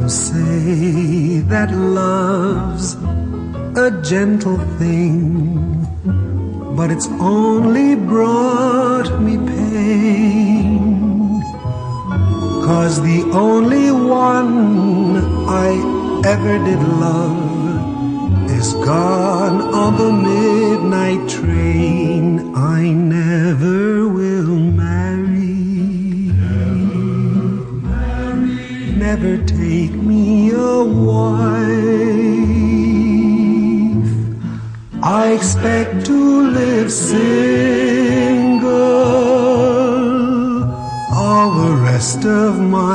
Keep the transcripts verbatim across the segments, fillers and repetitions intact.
Some say that love's a gentle thing, but it's only brought me pain. 'Cause the only one I ever did love is gone on the midnight train. I never will marry, never, marry. Never take me a wife. I expect to live single all the rest of my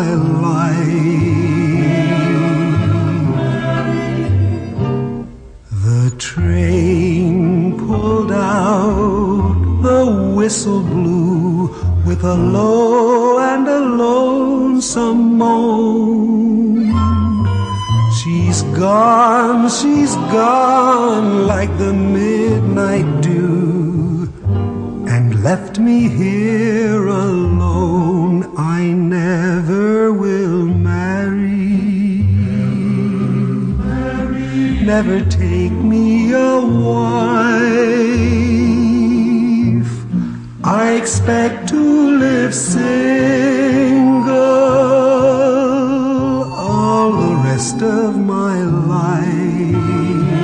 life. The train pulled out, the whistle blew with a low and a lonesome moan. She's gone, she's gone like the midnight dew, and left me here alone. I never will marry, marry. Never take me a wife. I expect to live single all the rest of my life.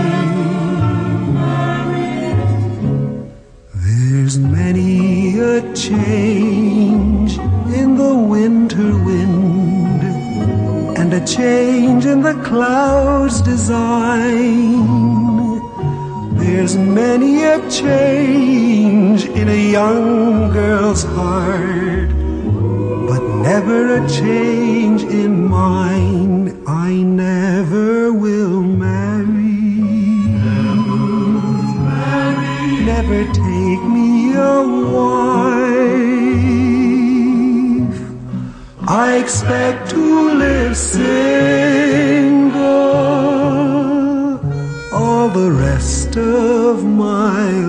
There's many a change in the winter wind, and a change in the clouds' design. There's many a change in a young girl's heart, but never a change in mine. I never will marry, never, marry. Never take me a wife. I expect to live single all the rest of my